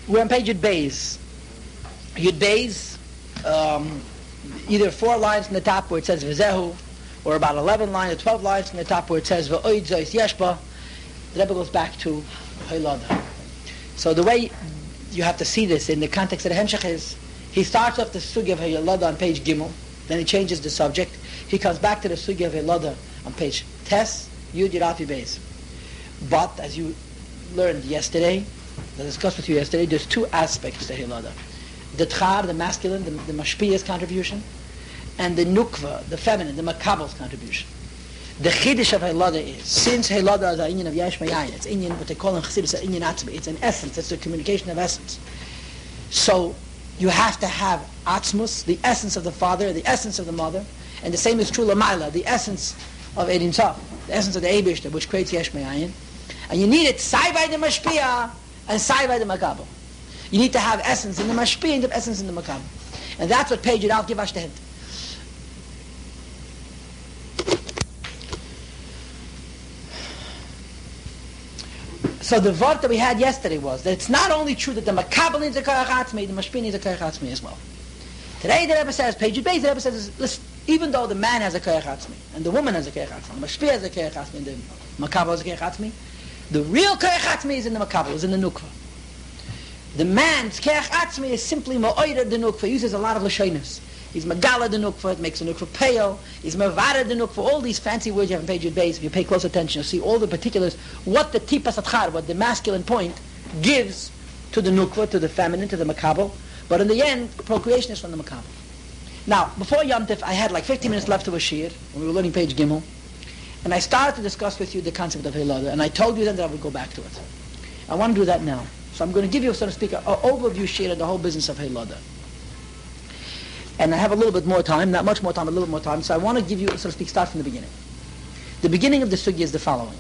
We're on page Yud Beis. Yud Beis, either 4 lines from the top where it says V'zehu, or about 11 lines or 12 lines from the top where it says V'oid zois yeshba. The Rebbe goes back to Haylada. So the way you have to see this in the context of the Hemshech is, he starts off the Sugi of Haylada on page Gimel, then he changes the subject. He comes back to the Sugi of Haylada on page Tes, Yud Yirafi Beis. But, as you learned yesterday, I discussed with you yesterday, there's 2 aspects to Haylada. The Tchar, the masculine, the Mashpiya's contribution, and the Nukva, the feminine, the Makabel's contribution. The Chiddush of Haylada is, since Haylada is an inyan of Yesh Mayayin, it's inyan, what they call in Chassidus, an inyan atzmi, it's an essence, it's a communication of essence. So, you have to have atzmus, the essence of the father, the essence of the mother, and the same is true Lamaila, the essence of Edim Tzaf, the essence of the Eibishter, which creates Yesh Mayayin. And you need it sai by the Mashpiyah and sai by the Makabel. You need to have essence in the Mashpiyah and essence in the Makabel. And that's what page I'll give us the hint. So the word that we had yesterday was that it's not only true that the Makabel needs a Koyach Atzmi, the Mashpiyah needs a Koyach Atzmi as well. Today the Rebbe says, page Beis, the Rebbe says, listen, even though the man has a Koyach Atzmi, and the woman has a Koyach Atzmi, the Mashpiyah has a Koyach Atzmi, and the Makabel has a Koyach Atzmi, the real Koyach Atzmi is in the Makabel, is in the Nukva. The man's Koyach Atzmi is simply Ma'oida the Nukva. He uses a lot of Lashonos. He's Magala the Nukva, it makes the Nukva pale. He's Mavara the Nukva, all these fancy words you have on page Yud Beis. If you pay close attention, you'll see all the particulars, what the Tipas Atchar, what the masculine point gives to the Nukva, to the feminine, to the Makabel. But in the end, procreation is from the Makabel. Now, before Yom Tif, I had like 15 minutes left to a Shir, when we were learning page Gimel. And I started to discuss with you the concept of Haylada, and I told you then that I would go back to it. I want to do that now. So I'm going to give you, so to speak, an overview sheet of the whole business of Haylada. And I have a little bit more time, not much more time, a little bit more time, so I want to give you, so to speak, start from the beginning. The beginning of the sugya is the following.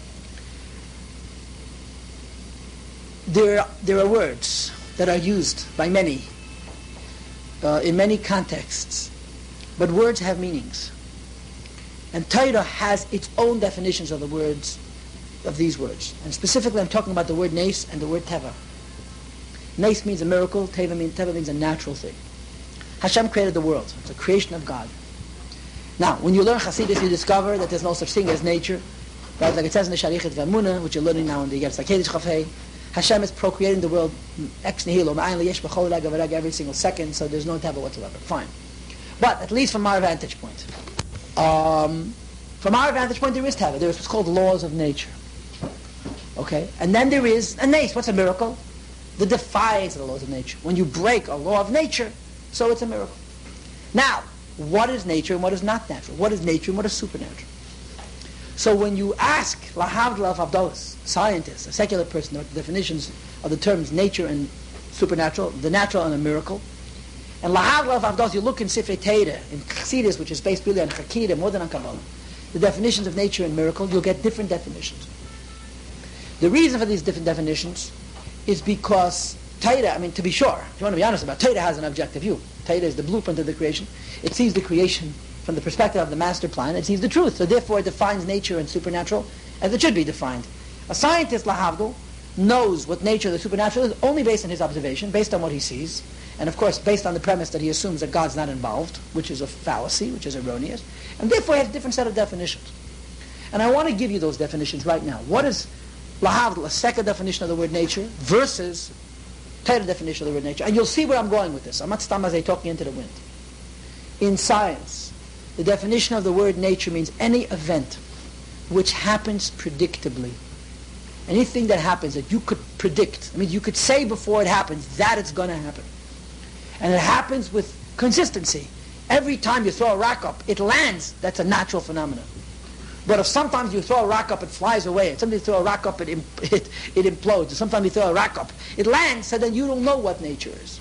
There are words that are used by many, in many contexts, but words have meanings. And Torah has its own definitions of the words, of these words. And specifically I'm talking about the word nes and the word teva. Nes means a miracle, teva means a natural thing. Hashem created the world. It's a creation of God. Now, when you learn Hasidus, you discover that there's no such thing as nature. Right? Like it says in the Sharichet V'Amunah, which you're learning now in the Yeretz HaKedesh Chafei, Hashem is procreating the world ex nihilo, ma'ayin liyesh b'chol rega v'rega, every single second, so there's no teva whatsoever. Fine. But, at least from our vantage point. From our vantage point, there is teva. There is what's called laws of nature. Okay? And then there is a nes. What's a miracle? The defiance of the laws of nature. When you break a law of nature, so it's a miracle. Now, what is nature and what is not natural? What is nature and what is supernatural? So when you ask Lahavdla of Abdullah, scientists, a secular person, the definitions of the terms nature and supernatural, the natural and a miracle, and Lahavdla of Abdullah, you look in Sifrei Torah, in Chassidus, which is based really on Chakidah, more than on Kabbalah, the definitions of nature and miracle, you'll get different definitions. The reason for these different definitions is because Torah, I mean, to be sure, if you want to be honest about it, Torah has an objective view. Torah is the blueprint of the creation. It sees the creation from the perspective of the master plan. It sees the truth. So therefore it defines nature and supernatural as it should be defined. A scientist, Lahavdil, knows what nature and the supernatural is only based on his observation, based on what he sees, and of course based on the premise that he assumes that God's not involved, which is a fallacy, which is erroneous, and therefore he has a different set of definitions. And I want to give you those definitions right now. What is Lahavdil, a second definition of the word nature, versus Torah definition of the word nature? And you'll see where I'm going with this. I'm not stamazay talking into the wind. In science, the definition of the word nature means any event which happens predictably. Anything that happens that you could predict. I mean, you could say before it happens that it's going to happen. And it happens with consistency. Every time you throw a rock up, it lands. That's a natural phenomenon. But if sometimes you throw a rock up, it flies away. And sometimes you throw a rock up, it implodes. And sometimes you throw a rock up, it lands, so then you don't know what nature is.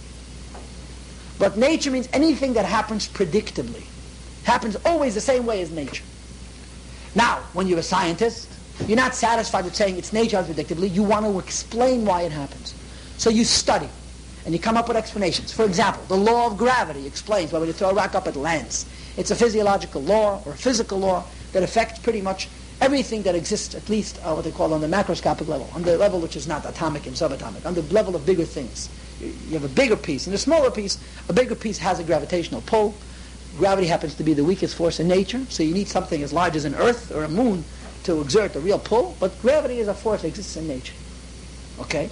But nature means anything that happens predictably. Happens always the same way as nature. Now, when you're a scientist, you're not satisfied with saying it's nature predictably. You want to explain why it happens. So you study, and you come up with explanations. For example, the law of gravity explains why when you throw a rock up, it lands. It's a physiological law or a physical law that affects pretty much Everything that exists, at least what they call on the macroscopic level, on the level which is not atomic and subatomic, on the level of bigger things. You have a bigger piece, and a smaller piece, a bigger piece has a gravitational pull. Gravity happens to be the weakest force in nature, so you need something as large as an Earth or a moon to exert a real pull, but gravity is a force that exists in nature. Okay?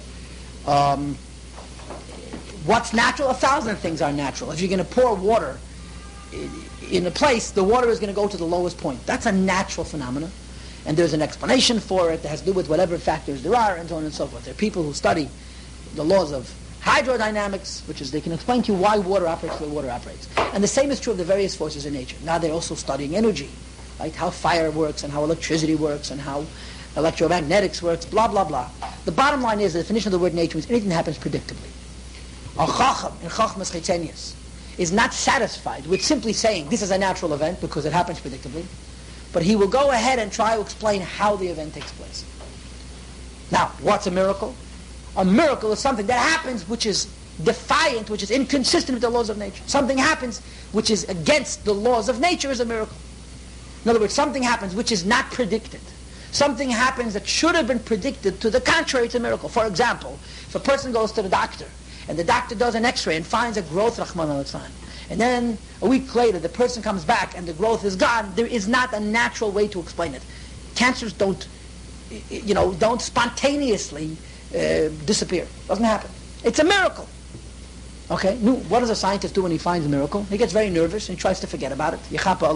What's natural? 1,000 things are natural. If you're going to pour water in a place, the water is going to go to the lowest point. That's a natural phenomenon. And there's an explanation for it that has to do with whatever factors there are, and so on and so forth. There are people who study the laws of hydrodynamics, which is they can explain to you why water operates the way water operates. And the same is true of the various forces in nature. Now they're also studying energy, right? How fire works, and how electricity works, and how electromagnetics works, blah, blah, blah. The bottom line is the definition of the word nature means anything that happens predictably. A chacham, in chachmas chitzenius, is not satisfied with simply saying this is a natural event because it happens predictably, but he will go ahead and try to explain how the event takes place. Now, what's a miracle? A miracle is something that happens which is defiant, which is inconsistent with the laws of nature. Something happens which is against the laws of nature is a miracle. In other words, something happens which is not predicted. Something happens that should have been predicted. To the contrary, it's a miracle. For example, if a person goes to the doctor, and the doctor does an x-ray and finds a growth, Rahman al-Atsan, and then a week later the person comes back and the growth is gone, there is not a natural way to explain it. Cancers don't spontaneously disappear. Doesn't happen. It's a miracle. Okay? Now, what does a scientist do when he finds a miracle? He gets very nervous and he tries to forget about it.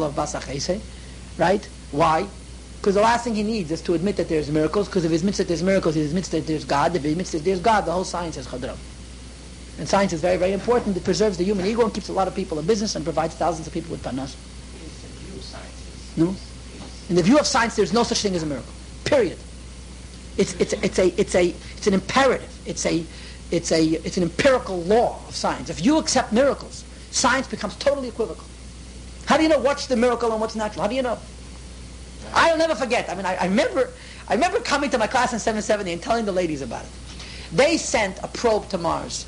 Right? Why? Because the last thing he needs is to admit that there's miracles, because if he admits that there's miracles, he admits that there's God. If he admits that there's God, the whole science is chadram. And science is very, very important. It preserves the human ego and keeps a lot of people in business and provides thousands of people with panas. No? In the view of science, there's no such thing as a miracle. Period. It's an imperative. It's an empirical law of science. If you accept miracles, science becomes totally equivocal. How do you know what's the miracle and what's natural? How do you know? I'll never forget. I mean, I remember coming to my class in 770 and telling the ladies about it. They sent a probe to Mars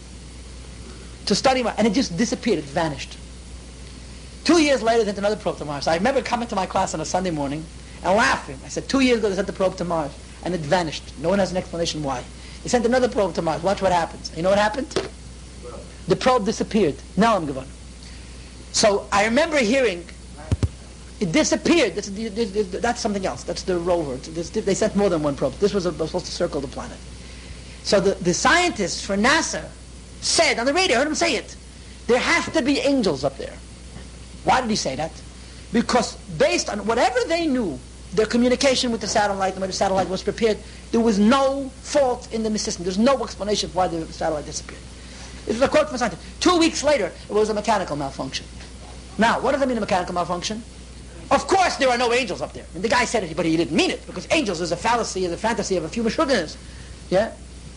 to study Mars, and it just disappeared. It vanished. 2 years later, they sent another probe to Mars. I remember coming to my class on a Sunday morning and laughing. I said, 2 years ago they sent the probe to Mars, and it vanished. No one has an explanation why. They sent another probe to Mars. Watch what happens. You know what happened? The probe disappeared. Now I'm going. So I remember hearing, it disappeared. That's something else. That's the rover. They sent more than one probe. This was supposed to circle the planet. So the scientists for NASA said on the radio, I heard him say it, there has to be angels up there. Why did he say that? Because based on whatever they knew, their communication with the satellite, the way the satellite was prepared, there was no fault in the system. There's no explanation for why the satellite disappeared. This was a quote from a scientist. 2 weeks later, it was a mechanical malfunction. Now, what does that mean, a mechanical malfunction? Of course there are no angels up there. And the guy said it, but he didn't mean it, because angels is a fallacy, is a fantasy of a few mashuganas. Yeah?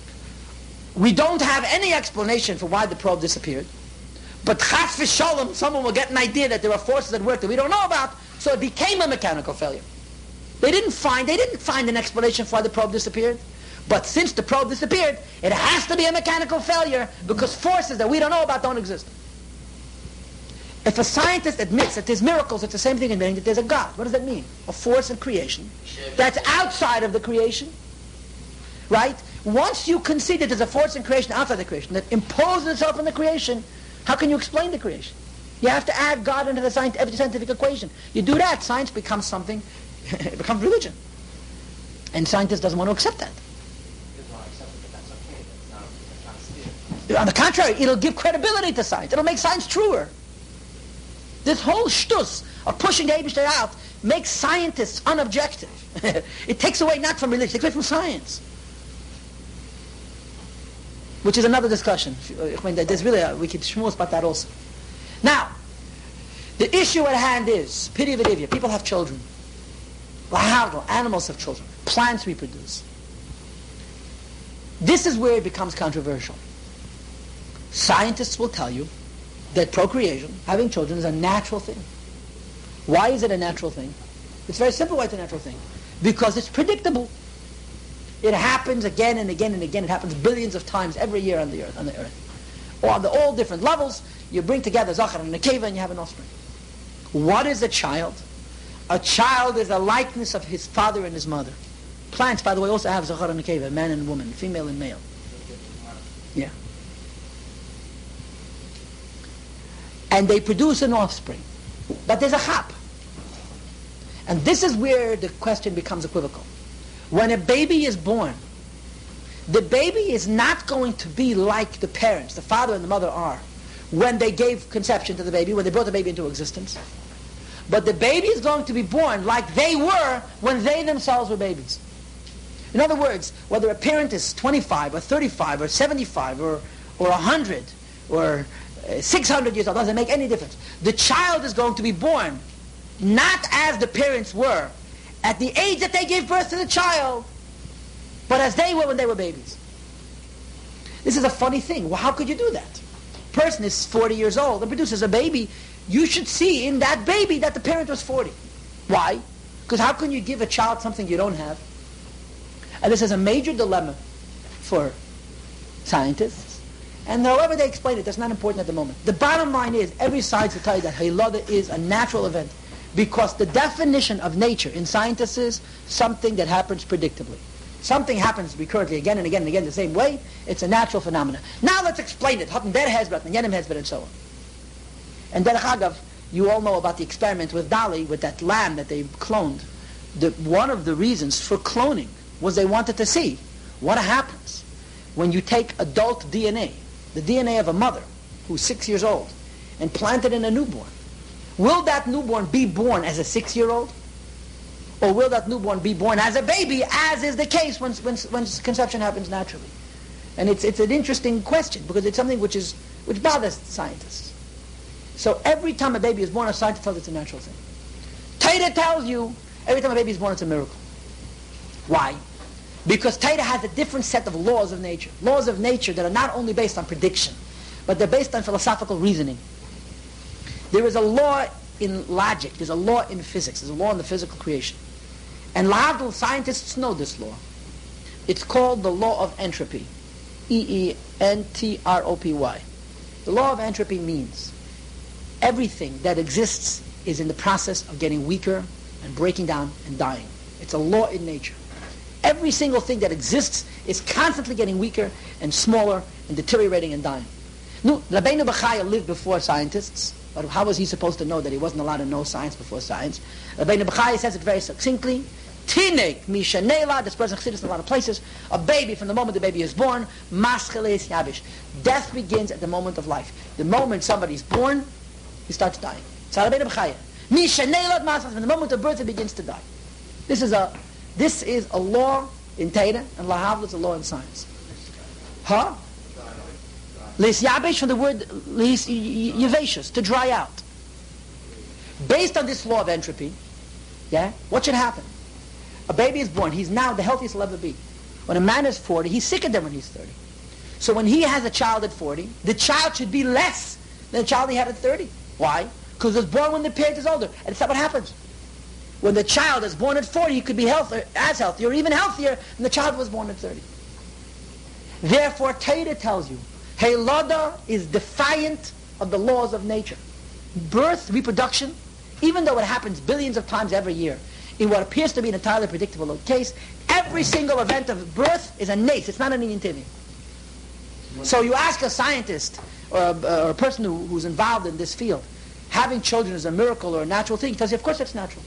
We don't have any explanation for why the probe disappeared. But chas v'shalom, someone will get an idea that there are forces at work that we don't know about, so it became a mechanical failure. They didn't find an explanation for why the probe disappeared. But since the probe disappeared, it has to be a mechanical failure because forces that we don't know about don't exist. If a scientist admits that there's miracles, it's the same thing as admitting that there's a God. What does that mean? A force in creation that's outside of the creation. Right? Once you concede that there's a force in creation outside the creation that imposes itself on the creation, how can you explain the creation? You have to add God into the scientific equation. You do that, science becomes something, it becomes religion. And scientists doesn't want to accept that. On the contrary, it'll give credibility to science. It'll make science truer. This whole shtus of pushing the Eibishter out makes scientists unobjective. It takes away not from religion, it takes away from science. Which is another discussion. I mean, there's really we could shmooze about that also. Now, the issue at hand is, pity v'divya, people have children. Animals have children. Plants reproduce. This is where it becomes controversial. Scientists will tell you that procreation, having children, is a natural thing. Why is it a natural thing? It's very simple why it's a natural thing. Because it's predictable. It happens again and again and again. It happens billions of times every year on the earth. Or on all different levels, you bring together Zachar and Nekeva and you have an offspring. What is a child? A child is a likeness of his father and his mother. Plants, by the way, also have zachar and nekeva, man and woman, female and male. Yeah. And they produce an offspring. But there's a chap. And this is where the question becomes equivocal. When a baby is born, the baby is not going to be like the parents, the father and the mother are, when they gave conception to the baby, when they brought the baby into existence. But the baby is going to be born like they were when they themselves were babies. In other words, whether a parent is 25 or 35 or 75 or 100 or 600 years old, doesn't make any difference. The child is going to be born not as the parents were at the age that they gave birth to the child, but as they were when they were babies. This is a funny thing. Well, how could you do that? A person is 40 years old and produces a baby. You should see in that baby that the parent was 40. Why? Because how can you give a child something you don't have? And this is a major dilemma for scientists. And however they explain it, that's not important at the moment. The bottom line is, every science will tell you that Hilada is a natural event, because the definition of nature in scientists is something that happens predictably. Something happens recurrently again and again and again the same way. It's a natural phenomenon. Now let's explain it. Hatten der Hezbollah, Yenim Hezbollah, and so on. And Derech Agav, you all know about the experiment with Dolly, with that lamb that they cloned. One of the reasons for cloning was they wanted to see what happens when you take adult DNA, the DNA of a mother who's 6 years old, and plant it in a newborn. Will that newborn be born as a 6-year-old? Or will that newborn be born as a baby, as is the case when conception happens naturally? And it's an interesting question, because it's something which bothers scientists. So every time a baby is born, a scientist tells it's a natural thing. Torah tells you every time a baby is born, it's a miracle. Why? Because Torah has a different set of laws of nature. Laws of nature that are not only based on prediction, but they're based on philosophical reasoning. There is a law in logic, there's a law in physics, there's a law in the physical creation. And Lahavdil scientists know this law. It's called the law of entropy. E-E-N-T-R-O-P-Y. The law of entropy means everything that exists is in the process of getting weaker and breaking down and dying. It's a law in nature. Every single thing that exists is constantly getting weaker and smaller and deteriorating and dying. No, Rabbeinu Bechaya lived before scientists, but how was he supposed to know that he wasn't allowed to know science before science? Rabbeinu Bechaya says it very succinctly. Tinek mishanela, this present chassidus in a lot of places, a baby, from the moment the baby is born, mascheles yavish. Death begins at the moment of life. The moment somebody's born, he starts dying. It's Rabbeinu Bechaya. Mishanela mascheles, from the moment of birth, it begins to die. This is a law in Torah, and Lahavdil is a law in science. Huh? Lis yabish, from the word lis yavashus, to dry out. Based on this law of entropy, yeah, what should happen? A baby is born. He's now the healthiest he'll ever be. When a man is 40, he's sicker than when he's 30. So when he has a child at 40, the child should be less than the child he had at 30. Why? Because it was born when the parent is older. And it's not what happens. When the child is born at 40, he could be as healthy, or even healthier than the child who was born at 30. Therefore, Torah tells you, Hilada is defiant of the laws of nature. Birth, reproduction, even though it happens billions of times every year, in what appears to be an entirely predictable case, every single event of birth is a nace. It's not an inyan. So you ask a scientist or a person who's involved in this field, having children is a miracle or a natural thing, he tells you, of course it's natural.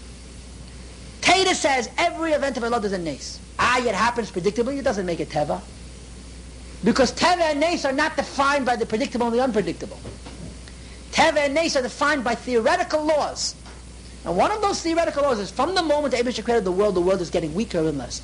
Torah says every event of Allah is a nace. It happens predictably, it doesn't make it teva. Because teva and nace are not defined by the predictable and the unpredictable. Teva and nace are defined by theoretical laws. And one of those theoretical laws is from the moment the Eibusher created the world is getting weaker and less.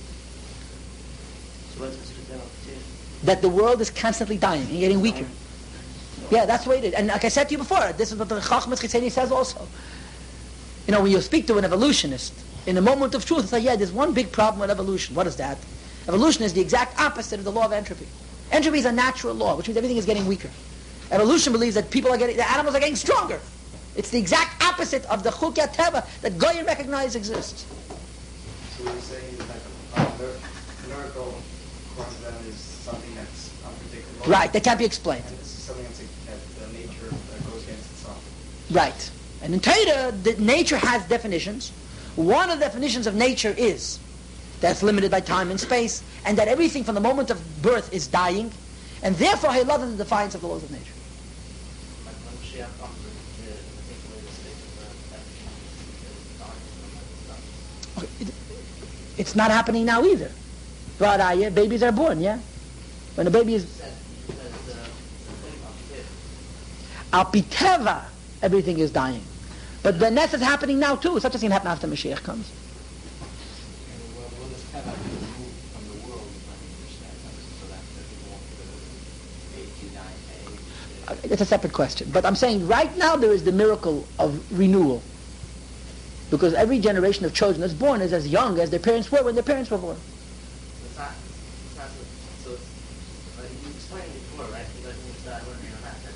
So what's the that the world is constantly dying and getting weaker. Yeah, that's the way it is. And like I said to you before, this is what the Chachmas Chitzeni says also. You know, when you speak to an evolutionist, in a moment of truth, it's like, yeah, there's one big problem with evolution. What is that? Evolution is the exact opposite of the law of entropy. Entropy is a natural law, which means everything is getting weaker. Evolution believes that the animals are getting stronger. It's the exact opposite of the Chukya Teva that Goyim recognize exists. So what you're saying is that miracle, according to them, is something that's unpredictable. Right, that can't be explained. And this is something that nature that goes against itself. Right. And in Torah, nature has definitions. One of the definitions of nature is that it's limited by time and space, and that everything from the moment of birth is dying, and therefore Halal is the defiance of the laws of nature. It's not happening now either. Babies are born, yeah? When a baby is... Al Piteva, everything is dying. But the nest is happening now too. Such a thing happen after Mashiach comes. It's a separate question. But I'm saying right now there is the miracle of renewal. Because every generation of children that's born is as young as their parents were when their parents were born. So you explained before, right? You guys need to start learning on that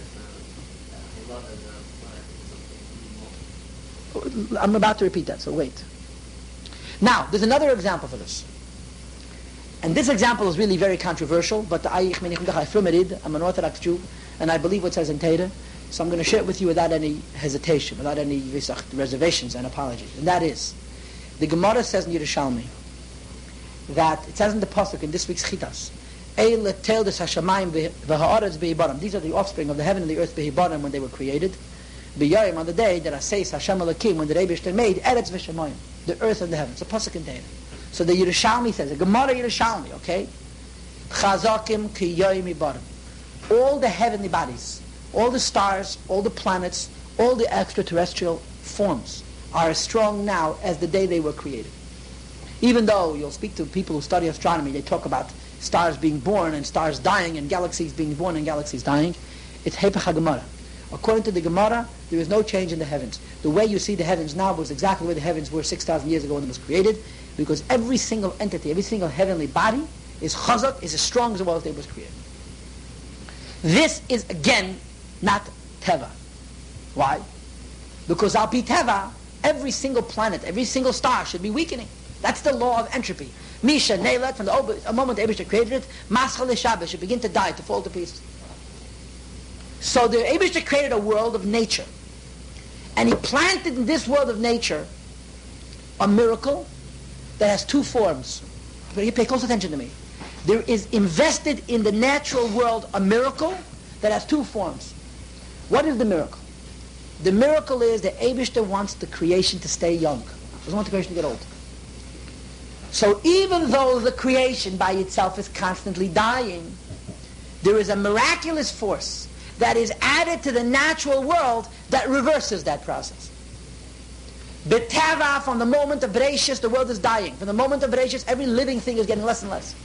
it's something more. I'm about to repeat that, so wait. Now, there's another example for this. And this example is really very controversial, but I'm an Orthodox Jew, and I believe what says in Torah, so I'm going to share it with you without any hesitation, without any reservations and apologies. And that is, the Gemara says in Yerushalmi, that it says in the Pasuk in this week's Chitas, these are the offspring of the heaven and the earth behibarim when they were created. B'yayim, on the day that Aseis Hashem Elokim, when the Rebbeinu made Eretz v'Shamayim, the earth and the heaven. It's a Pasuk in Torah. So the Yerushalmi says, the Gemara Yerushalmi, okay? Chazakim ki yoyim ibarim. All the heavenly bodies, all the stars, all the planets, all the extraterrestrial forms are as strong now as the day they were created. Even though you'll speak to people who study astronomy, they talk about stars being born and stars dying and galaxies being born and galaxies dying. It's Hepech HaGemara. According to the Gemara, there is no change in the heavens. The way you see the heavens now was exactly where the heavens were 6,000 years ago when it was created, because every single entity, every single heavenly body is chazak, is as strong as it was when it was created. This is, again, not Teva. Why? Because Al Pi Teva, every single planet, every single star should be weakening. That's the law of entropy. Misha, Neilet, from the moment the Eibishter created it, Maschal Shabbos should begin to die, to fall to pieces. So the Eibishter created a world of nature. And he planted in this world of nature a miracle that has two forms. But you pay close attention to me. There is invested in the natural world a miracle that has two forms. What is the miracle? The miracle is that Eibishter wants the creation to stay young. He doesn't want the creation to get old. So even though the creation by itself is constantly dying, there is a miraculous force that is added to the natural world that reverses that process. B'tava, from the moment of Bereshis, the world is dying. From the moment of Bereshis, every living thing is getting less and less.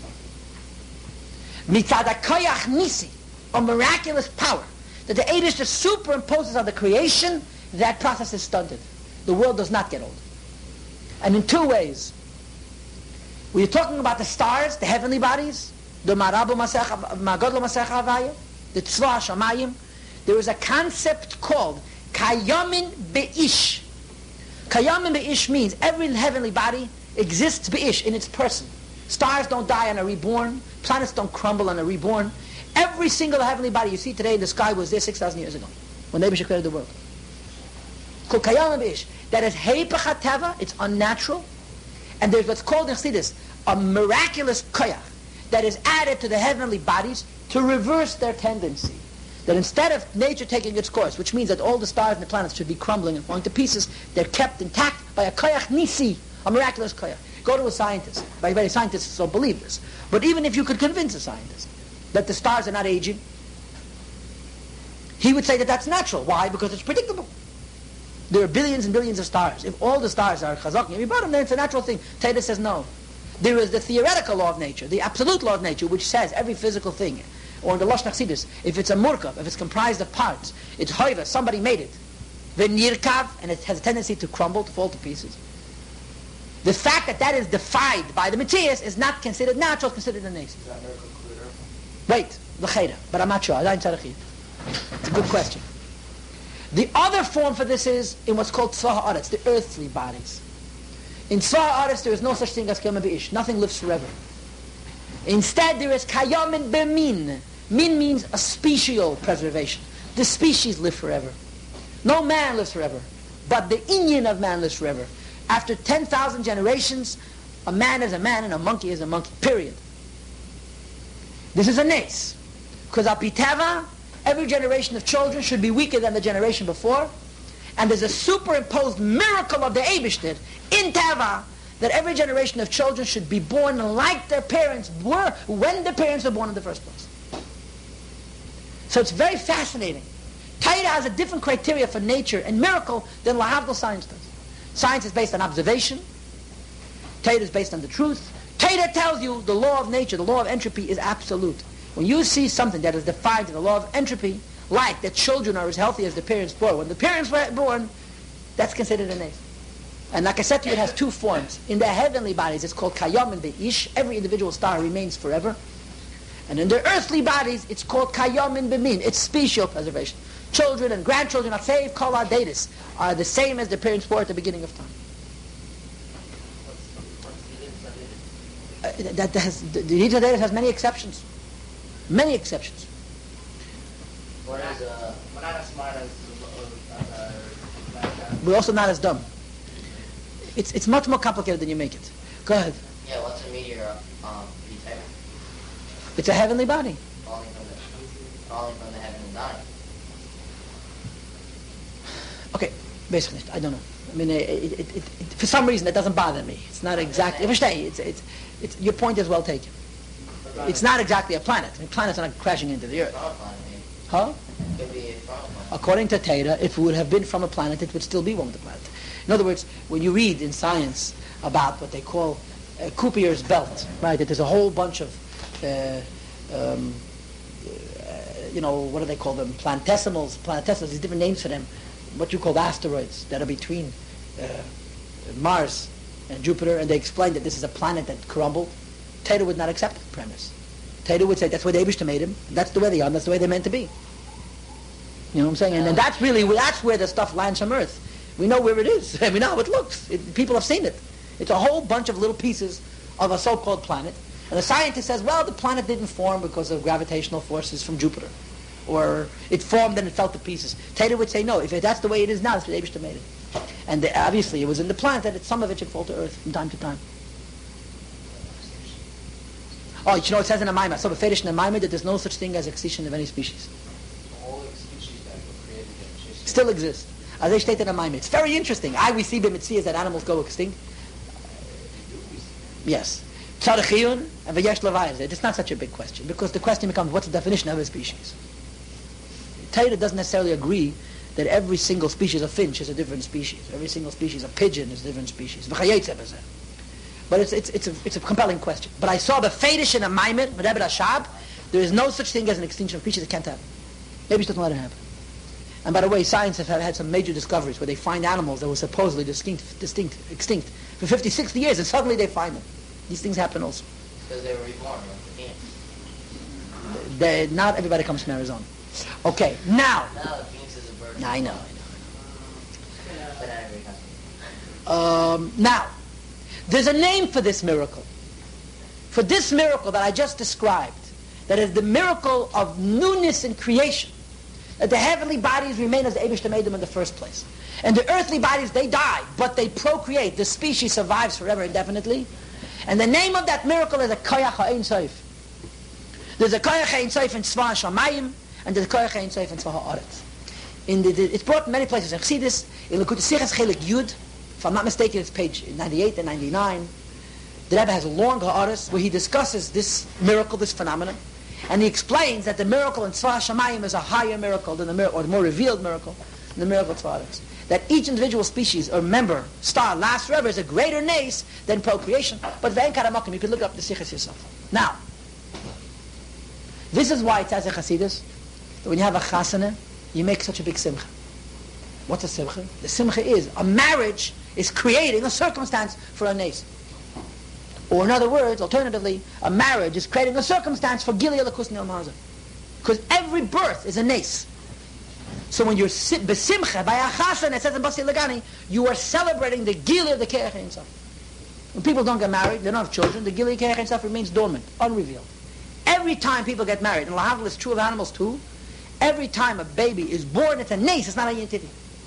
Mitzad HaKoyach Nisi, a miraculous power that the Eibishter superimposes on the creation, that process is stunted. The world does not get old. And in two ways. We are talking about the stars, the heavenly bodies, the Marabu Magadlo Masech Havaya, the Tzva Shamayim. There is a concept called Kayamin Be'ish. Kayamin Be'ish means every heavenly body exists Be'ish, in its person. Stars don't die and are reborn. Planets don't crumble and are reborn. Every single heavenly body you see today in the sky was there 6,000 years ago, when Nebuchadnezzar created the world. Called Kayamin Be'ish. That is Heipach HaTeva, it's unnatural. And there's what's called in Chassidus a miraculous koyach that is added to the heavenly bodies to reverse their tendency. That instead of nature taking its course, which means that all the stars and the planets should be crumbling and falling to pieces, they're kept intact by a koyach nisi, a miraculous koyach. Go to a scientist. By many scientists don't believe this. But even if you could convince a scientist that the stars are not aging, he would say that that's natural. Why? Because it's predictable. There are billions and billions of stars. If all the stars are chazak, every bottom, then it's a natural thing. Taylor says no. There is the theoretical law of nature, the absolute law of nature, which says every physical thing, or in the Lashon Chassidus, if it's a murkav, if it's comprised of parts, it's hoiva, somebody made it. V'nirkav, and it has a tendency to crumble, to fall to pieces. The fact that that is defied by the Matthias is not considered natural, it's considered a nature. Is that miracle clear? Wait, l'cheda, but I'm not sure. It's a good question. The other form for this is in what's called Tzva Ha'aretz, the earthly bodies. In Tzva Ha'aretz there is no such thing as Kayamin Be'ish. Nothing lives forever. Instead there is Kayamin Be'min. Min means a special preservation. The species live forever. No man lives forever. But the Indian of man lives forever. After 10,000 generations, a man is a man and a monkey is a monkey. Period. This is a nes. Because al pi teva, every generation of children should be weaker than the generation before. And there's a superimposed miracle of the Eibishter in teva that every generation of children should be born like their parents were when their parents were born in the first place. So it's very fascinating. Torah has a different criteria for nature and miracle than lahavdil science does. Science is based on observation. Torah is based on the truth. Torah tells you the law of nature, the law of entropy is absolute. When you see something that is defined in the law of entropy, like that children are as healthy as the parents born, when the parents were born, that's considered a nes. And like I said to you, it has two forms. In the heavenly bodies, it's called kayom and be'ish. Every individual star remains forever. And in the earthly bodies, it's called kayom and bemin. It's special preservation. Children and grandchildren are saved, kol ha'deidus, are the same as the parents were at the beginning of time. The Yitzhak has many exceptions. Many exceptions. We're not as smart as We're also not as dumb. It's much more complicated than you make it. Go ahead. Yeah, what's a meteor be type? It's a heavenly body. Falling from the heaven and dying. Okay, basically, I don't know. I mean, for some reason, it doesn't bother me. It's not exactly. It's your point is well taken. It's not exactly a planet. I mean, planets are not crashing into the Earth. From a planet, maybe. Huh? It could be from a planet. According to Torah, if it would have been from a planet, it would still be one with the planet. In other words, when you read in science about what they call Kuiper's belt, right? That there's a whole bunch of, what do they call them? Planetesimals, these different names for them. What you call asteroids that are between Mars and Jupiter, and they explain that this is a planet that crumbled. Torah would not accept the premise. Torah would say that's where the Eibishter made them. That's the way they are. That's the way they're meant to be. You know what I'm saying? And then that's where the stuff lands from Earth. We know where it is. We know how it looks. People have seen it. It's a whole bunch of little pieces of a so-called planet. And the scientist says, well, the planet didn't form because of gravitational forces from Jupiter. Or it formed and it fell to pieces. Torah would say, no, if that's the way it is now, that's what Eibishter made it. And obviously it was in the planet that some of it should fall to Earth from time to time. Oh, you know it says in the Maimah, so beferish in the Maimah that there's no such thing as extinction of any species. All the species that were created in history. Still exist. As they state in the Maimah. It's very interesting. We see b'mitzias that animals go extinct. Yes. Tzarechiyun and v'yesh levayis. It's not such a big question, because the question becomes, what's the definition of a species? Torah doesn't necessarily agree that every single species of finch is a different species. Every single species of pigeon is a different species. But it's a compelling question. But I saw the Fedish in a Maimon, Rebbe Rashab, there is no such thing as an extinction of species. It can't happen. Maybe it doesn't let it happen. And by the way, science have had some major discoveries where they find animals that were supposedly extinct for 50, 60 years, and suddenly they find them. These things happen also. Because they were reborn, like the phoenix. Not everybody comes from Arizona. Okay, now. No, the phoenix is a bird. I know. But not everybody comes from Now, there's a name for this miracle. For this miracle that I just described, that is the miracle of newness in creation. That the heavenly bodies remain as the Eibishter made them in the first place. And the earthly bodies, they die, but they procreate. The species survives forever indefinitely. And the name of that miracle is a Koyach HaEin Sof. There's a Koyach HaEin Sof in Tzvah Shamayim, and there's a Koyach HaEin Sof in Tzvah Ha'aretz. It's brought in many places. In Chassidus, in Likutei Sichos Chelik Yud, if I'm not mistaken, it's page 98 and 99. The Rebbe has a long Ha'aretz where he discusses this miracle, this phenomenon, and he explains that the miracle in Tzvah Shamayim is a higher miracle than the miracle, or the more revealed miracle than the miracle of Tzvah Ha'aretz. That each individual species or member, star, lasts forever is a greater nace than procreation. But Ve'en Karamakim, you can look up the Sichos yourself. Now, this is why it says in Chassidus that when you have a chasana, you make such a big simcha. What's a simcha? The simcha is a marriage is creating a circumstance for a nace. Or in other words, alternatively, a marriage is creating a circumstance for Gilead Lakus Nil Maza. Because every birth is a nace. So when you're besimcha, by a chasana, it says in Basi Lagani, you are celebrating the Gilead of the Keach Ein Sof. When people don't get married, they don't have children, the Gilead Keach Ein Sof remains dormant, unrevealed. Every time people get married, and Lahavdil is true of animals too, every time a baby is born, it's a nace, it's not a yentiti.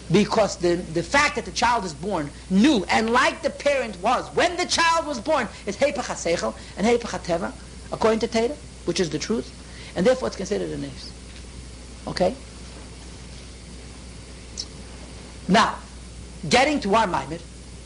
Because the fact that the child is born new and like the parent was when the child was born is Heipach HaSeichel and Heipach HaTeva, according to Teda, which is the truth, and therefore it's considered a nes. Okay? Now, getting to our Maimed,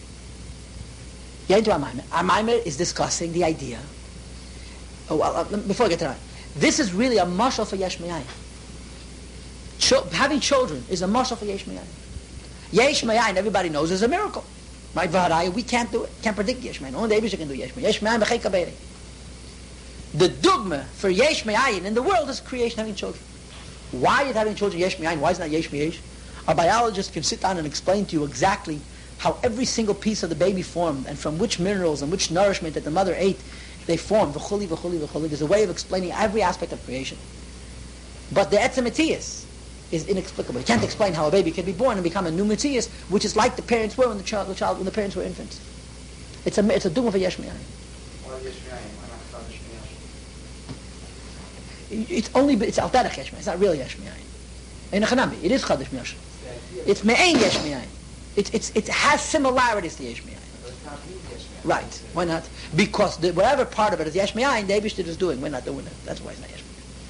our Maimed is discussing the idea. Before I get to that, this is really a mashal for Yesh Me'ayin. Having children is a mashal for Yesh Me'ayin. Yesh Me'ayin, everybody knows, is a miracle. Right? We can't do it. Can't predict Yesh Me'ayin. Only the Eibusher can do Yesh Me'ayin. Yesh Me'ayin b'chei kaberi. The dogma for Yesh Me'ayin in the world is creation, having children. Why is having children Yesh Me'ayin? Why is it not Yesh Me'ayin? A biologist can sit down and explain to you exactly how every single piece of the baby formed and from which minerals and which nourishment that the mother ate they formed. V'chuli, v'chuli, v'chuli. There's a way of explaining every aspect of creation. But the Etzem Metzias is inexplicable. You can't explain how a baby can be born and become a new Metzias, which is like the parents were when when the parents were infants. It's a dogma for Yesh Me'ayin. Why Yesh Me'ayin? Why not Chadash Me'ayin? It's Al Derech Yesh Me'ayin. It's not really Yesh Me'ayin. In a Chanami, it is Chadash Me'ayin. It's Me'ayin Yesh Me'ayin. It has similarities to Yesh Me'ayin. Right. Why not? Because whatever part of it is Yesh Me'ayin, the Eibusher is doing. We're not doing it. That's why it's not Yesh Me'ayin.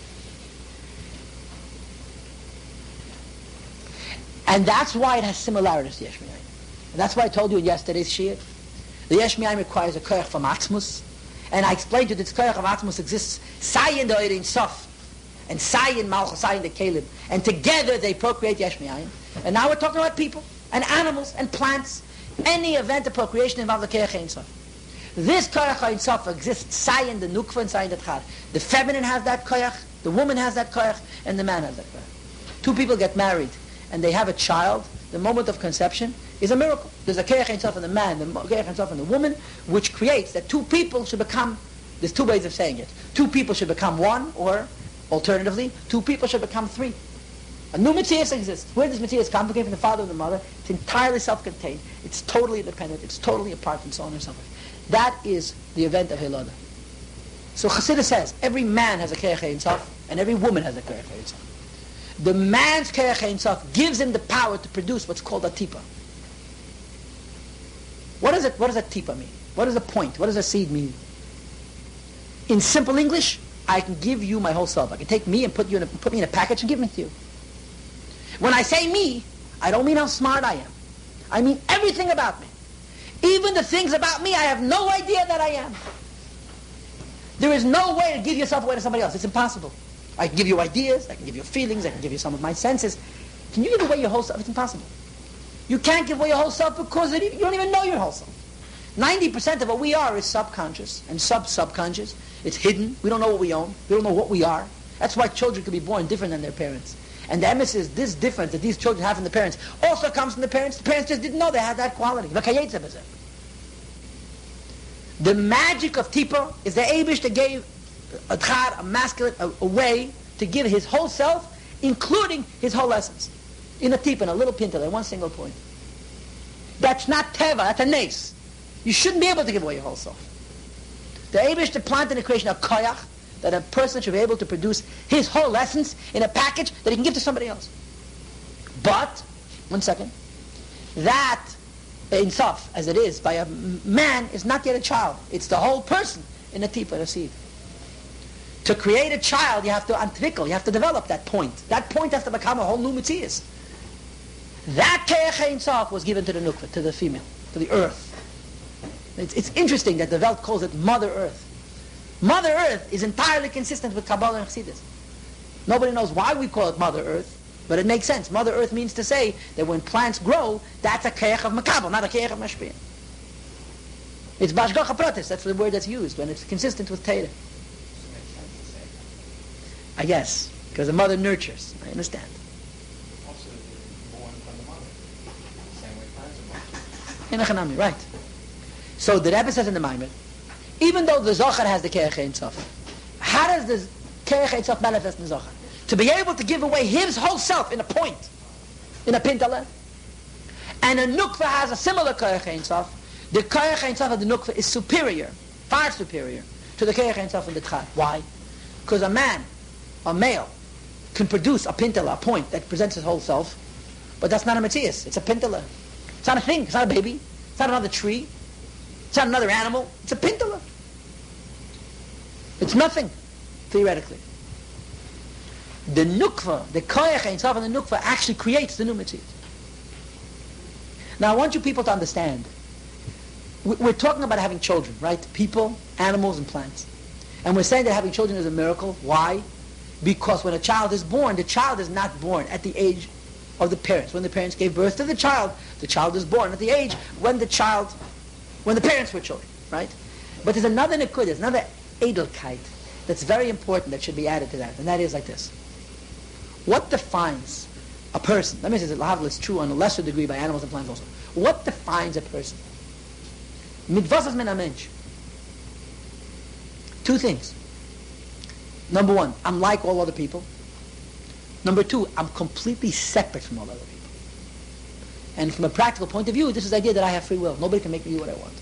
And that's why it has similarities to Yesh Me'ayin. And that's why I told you in yesterday's Shir. The Yesh Me'ayin requires a koyach from Atzmus. And I explained to you that this koyach of Atzmus exists Sayin the Oirin Sof and Sayin Malchus, Sayin the Caleb. And together they procreate Yesh Me'ayin. And now we're talking about people and animals and plants. Any event of procreation involves the koyach Ein Sof. This koyach Ein Sof exists Sayin the Nukva and Sayin the Tchad. The feminine has that koyach, the woman has that koyach, and the man has that koyach. Two people get married and they have a child. The moment of conception is a miracle. There's a koyach Ein Sof in the man, the koyach Ein Sof in the woman, which creates that two people should become, there's two ways of saying it. Two people should become one, or alternatively, two people should become three. A new Metzias exists. Where does Metzias come? It came from the father and the mother. It's entirely self-contained. It's totally independent. It's totally apart, and so on and so forth. That is the event of Hilada. So Chassidus says, every man has a koyach Ein Sof, and every woman has a koyach Ein Sof. The man's koyach Ein Sof gives him the power to produce what's called a tipa. What does a tipa mean? What does a point? What does a seed mean? In simple English, I can give you my whole self. I can take me and put me in a package and give it to you. When I say me, I don't mean how smart I am. I mean everything about me. Even the things about me I have no idea that I am. There is no way to give yourself away to somebody else. It's impossible. I can give you ideas, I can give you feelings, I can give you some of my senses. Can you give away your whole self? It's impossible. You can't give away your whole self because you don't even know your whole self. 90% of what we are is subconscious and subconscious. It's hidden. We don't know what we own. We don't know what we are. That's why children can be born different than their parents. And the emes is this difference that these children have from the parents also comes from the parents. The parents just didn't know they had that quality. The magic of Tipa is the Eibusher gave a tchad, a masculine, a way to give his whole self, including his whole essence. In a Tipa, in a little pintel, in one single point. That's not Teva, that's a nes. You shouldn't be able to give away your whole self. The Eibusher planted in the creation of koyach, that a person should be able to produce his whole essence in a package that he can give to somebody else. But, one second, that Ein Sof, as it is by a man, is not yet a child. It's the whole person in a tipa, a seed. To create a child, you have to antwickel, you have to develop that point. That point has to become a whole new Metzias. That koyach Ein Sof was given to the nukva, to the female, to the earth. It's interesting that the Welt calls it Mother Earth. Mother Earth is entirely consistent with Kabbalah and Chassidus. Nobody knows why we call it Mother Earth, but it makes sense. Mother Earth means to say that when plants grow, that's a koyach of Makabel, not a koyach of Mashpia. It's Bashgacha Pratis, that's the word that's used when it's consistent with Torah. I guess, because the mother nurtures. I understand. Also, they're born from the mother. Same way plants are born. In a Chanami, right. So the Rebbe says in the Maimer, even though the Zohar has the koyach Ein Sof, how does the koyach Ein Sof manifest in the Zohar? To be able to give away his whole self in a point, in a pintale. And a nukva has a similar koyach Ein Sof. The koyach Ein Sof of the nukva is superior, far superior, to the koyach Ein Sof in the tchad. Why? Because a man, a male, can produce a pintale, a point that presents his whole self, But that's not a Metzias. It's a pintala. It's not a thing. It's not a baby. It's not another tree. It's not another animal. It's a pintala. It's nothing, theoretically. The nukva, the koyach ein sof and the nukva actually creates the new Metzias. Now I want you people to understand. We're talking about having children, right? People, animals, and plants. And we're saying that having children is a miracle. Why? Because when a child is born, the child is not born at the age of the parents. When the parents gave birth to the child is born at the age when the parents were children, right? But there's another nikud, there's another edelkeit that's very important that should be added to that, and that is like this. What defines a person? Let me say that it's true on a lesser degree by animals and plants also. What defines a person? Mitvasas min amensh. Two things. Number one, I'm like all other people. Number two, I'm completely separate from all other people. And from a practical point of view, this is the idea that I have free will. Nobody can make me do what I want.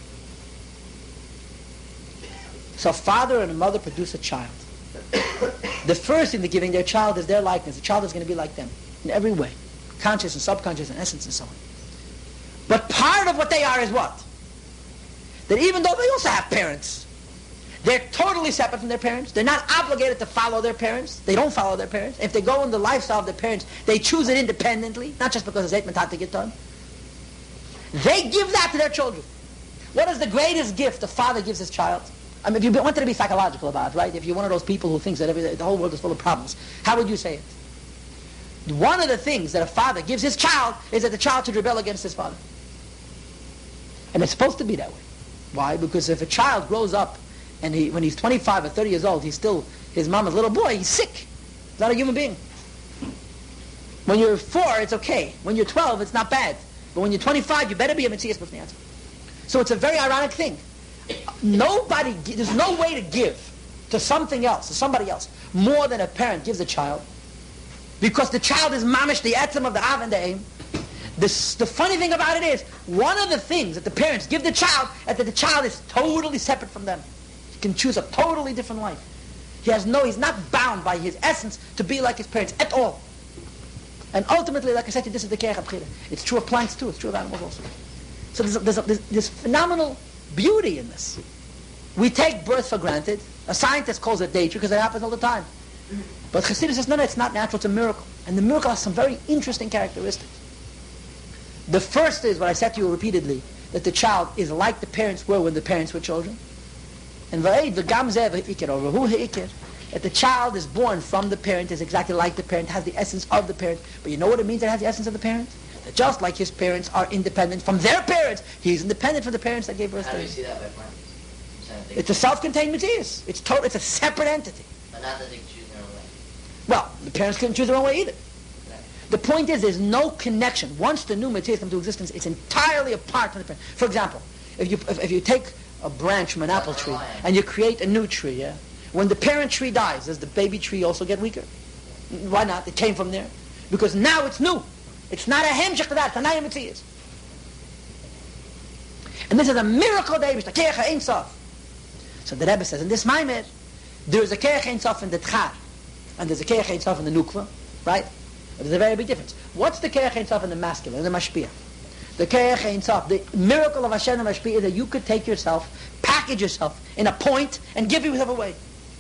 So a father and a mother produce a child. The first thing they're giving their child is their likeness. The child is going to be like them in every way. Conscious and subconscious and essence and so on. But part of what they are is what? That even though they also have parents, they're totally separate from their parents. They're not obligated to follow their parents. They don't follow their parents. If they go in the lifestyle of their parents, they choose it independently, not just because it's Eitman get done. They give that to their children. What is the greatest gift a father gives his child? I mean, if you wanted to be psychological about it, right? If you're one of those people who thinks that the whole world is full of problems, how would you say it? One of the things that a father gives his child is that the child should rebel against his father. And it's supposed to be that way. Why? Because if a child grows up and when he's 25 or 30 years old, he's still his mama's little boy, he's sick. He's not a human being. When you're 4, it's okay. When you're 12, it's not bad. But when you're 25, you better be a Metzias B'fnei Atzmo. So it's a very ironic thing. There's no way to give to something else, to somebody else, more than a parent gives a child. Because the child is mamish, the etzem of the av and the aim. The funny thing about it is, one of the things that the parents give the child is that the child is totally separate from them. He can choose a totally different life. He's not bound by his essence to be like his parents at all. And ultimately, like I said, this is the keich abchira. It's true of plants too, it's true of animals also. So there's phenomenal beauty in this. We take birth for granted. A scientist calls it nature because it happens all the time. But Chassidus says, no, it's not natural, it's a miracle. And the miracle has some very interesting characteristics. The first is what I said to you repeatedly, that the child is like the parents were when the parents were children. And that the child is born from the parent, is exactly like the parent, has the essence of the parent. But you know what it means that it has the essence of the parent? That just like his parents are independent from their parents, he's independent from the parents that gave birth to him. How do you see that by plants? It's a self-contained Metzias. It's a separate entity. But not that they choose their own way. Well, the parents couldn't choose their own way either. The point is, there's no connection. Once the new Metzias comes to existence, it's entirely apart from the parent. For example, if you take a branch from an apple tree and you create a new tree, yeah? When the parent tree dies, does the baby tree also get weaker? Why not? It came from there. Because now it's new. It's not a hemshech to that. It's a naya Metzias. And this is a miracle, David. The keich ein sof. So the Rebbe says, in this Maimer, there is a keich ein sof in the tchar, and there's a keich ein sof in the nukva, right? But there's a very big difference. What's the keich ein sof in the masculine, in the mashpia? The keich ein sof, the miracle of Hashem and mashpia is that you could take yourself, package yourself in a point, and give yourself away.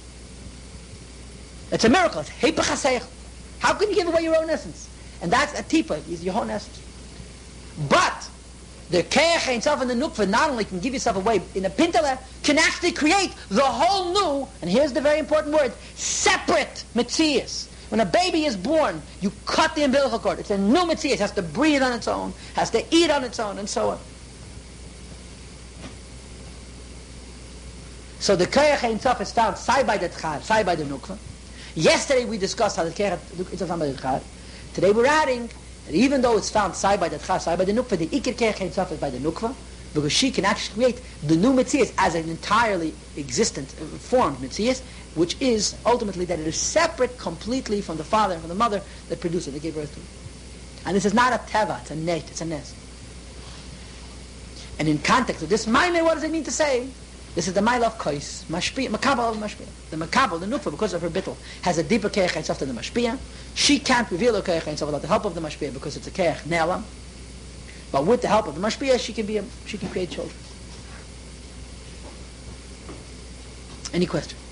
It's a miracle. It's hepech haseichel. How can you give away your own essence? And that's a tipa, is your own essence. But the keich ein sof and the nukva not only can give yourself away in a pintele, can actually create the whole new, and here's the very important word, separate Metzias. When a baby is born, you cut the umbilical cord. It's a new Metzias. It has to breathe on its own, has to eat on its own, and so on. So the keich ein sof is found side by the tchar, side by the nukva. Yesterday we discussed how the keich is found by the tchar. Today we're adding that even though it's found side by the tchar, side by the nukva, the ikir keich ein sof is by the nukva, because she can actually create the new Metzias as an entirely existent, formed Metzias, which is ultimately that it is separate completely from the father and from the mother that produced it, that gave birth to it. And this is not a teva, it's a net, it's a nest. And in context of this Maimer, what does it mean to say This is the mile of Kais, Mashpia, Makabal of Mashpia. The Makabal, the Nutfa, because of her bittul, has a deeper Keich Ein Sof than the Mashpia. She can't reveal her Keich Ein Sof without the help of the Mashpia because it's a Keich Ne'elam. But with the help of the Mashpia, she can create children. Any question?